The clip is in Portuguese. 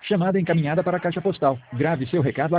Chamada encaminhada para a caixa postal. Grave seu recado